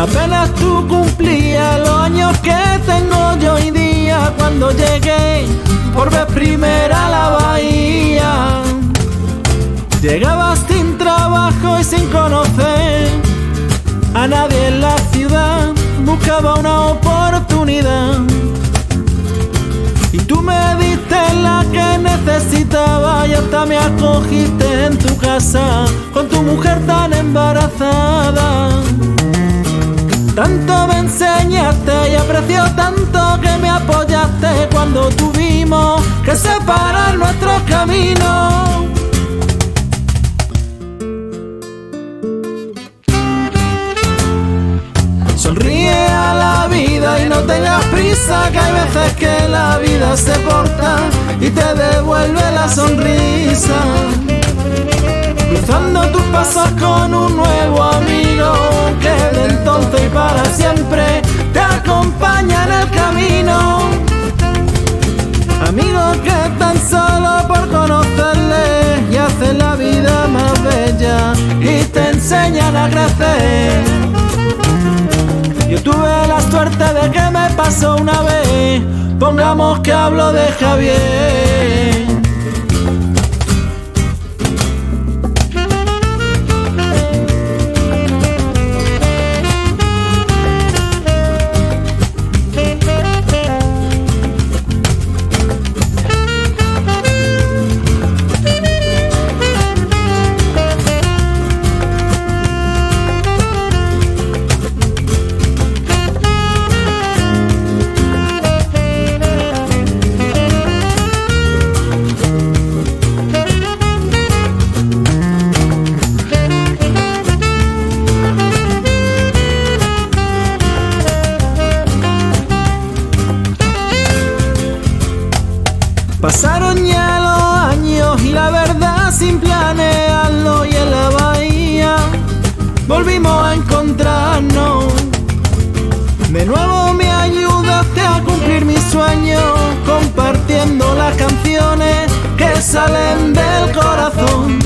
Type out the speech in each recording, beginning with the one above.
Apenas tú cumplías los años que tengo yo hoy día, cuando llegué por vez primera a la bahía. Llegabas sin trabajo y sin conocer a nadie en la ciudad, buscaba una oportunidad y tú me diste la que necesitaba y hasta me acogiste en tu casa con tu mujer tan embarazada. Tanto me enseñaste y aprecio tanto que me apoyaste cuando tuvimos que separar nuestros caminos. Sonríe a la vida y no tengas prisa, que hay veces que la vida se corta y te devuelve la sonrisa. Cruzando tus pasos con un nuevo amigo que de entonces y para siempre te acompaña en el camino. Amigos que tan solo por conocerle y hacen la vida más bella y te enseñan a crecer. Yo tuve la suerte de que me pasó una vez, pongamos que hablo de Javier. Pasaron ya los años y la verdad sin planearlo, y en la bahía volvimos a encontrarnos. De nuevo me ayudaste a cumplir mis sueños, compartiendo las canciones que salen del corazón.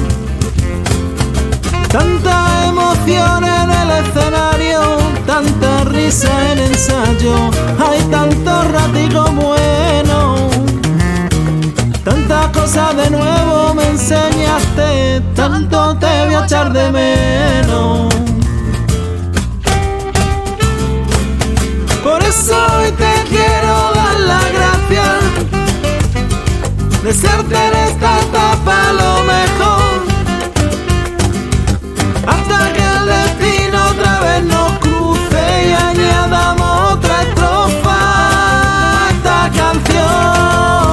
Tanta emoción en el escenario, tanta risa en ensayo, hay tantos raticos buenos. Tantas cosas de nuevo me enseñaste, tanto te voy a echar de menos. Por eso hoy te quiero dar las gracias, desearte en esta etapa lo mejor, hasta que el destino otra vez nos cruce y añadamos otra estrofa a esta canción.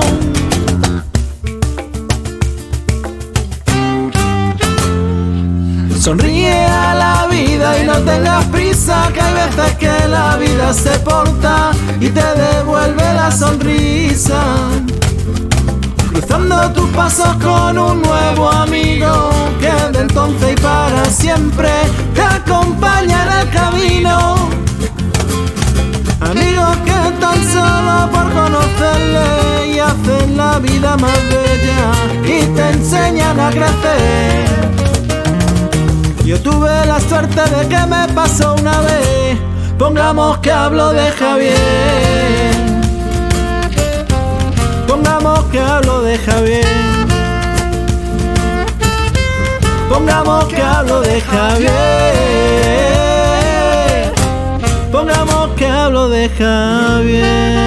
Sonríe a la vida y no tengas prisa, que hay veces que la vida se porta y te devuelve la sonrisa. Cruzando tus pasos con un nuevo amigo que de entonces y para siempre te acompaña en el camino. Amigos que tan solo por conocerle y hacen la vida más bella y te enseñan a crecer. Yo tuve la suerte de que me pasó una vez, pongamos que hablo de Javier. Pongamos que hablo de Javier. Pongamos que hablo de Javier. Pongamos que hablo de Javier.